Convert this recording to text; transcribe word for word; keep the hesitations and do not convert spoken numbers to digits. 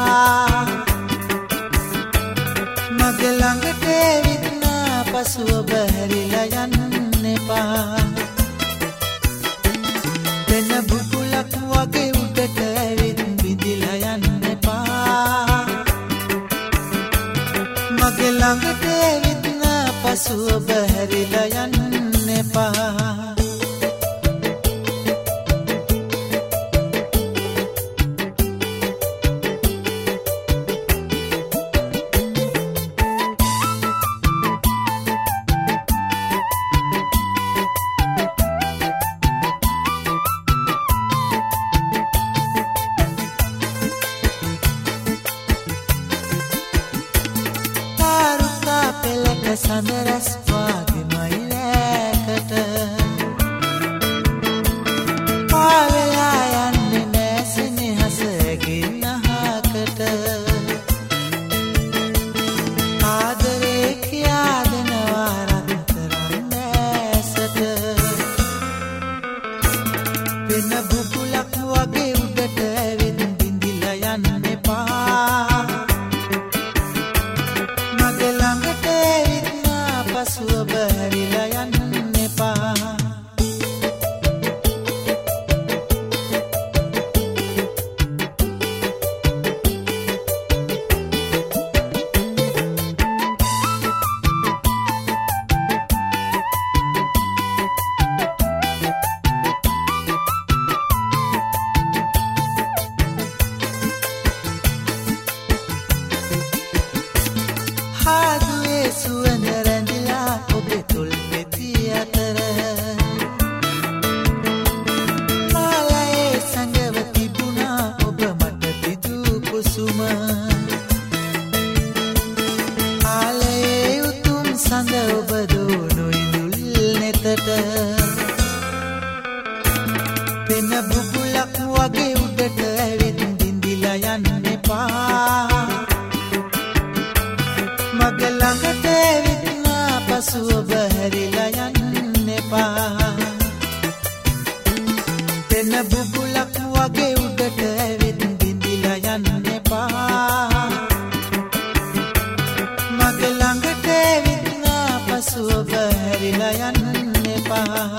මගේ ළඟට ඇවිත් පසුව බැහැරිලා යන්න එපා වෙන බුබුලක් වගේ උඩට ඇවිත් බිඳිලා යන්න එපා මගේ ළඟට ඇවිත් පසුව බැහැරිලා යන්න එපා සඳරස් වාගෙමයි ලෑකට පාවෙලා යන්නේ නෑ සෙනෙහස ගෙන්නහකට ආදරේ කියා දෙනවා රත්තරන් ඇසට වෙන බුබුලක් වගේ උඩට ඇවිත් බිඳිලා යන්න එපා මගේ ළඟට පසුව බැහැරිලා යන්න එපා හාදුවේ සුවඳ රැඳිලා ඔබේ තොල් පෙති අතර මාලයේ සංගව තිබුණා ඔබ මට පිදූ කුසුම ආලයේ උතුම් සඳ ඔබ දෝනු ඉඳුල් නෙතට වෙන බුබුලක් වගේ උඩට ඇවිත් බිඳිලා යන්න එපා මගේ ළඟට ඇවිත් පසුව බැහැරිලා යන්න එපා වෙන බුබුලක් වගේ උඩට ඇවිත් බිඳිලා යන්න එපා මගේ ළඟට ඇවිත් පසුව බැහැරිලා යන්න එපා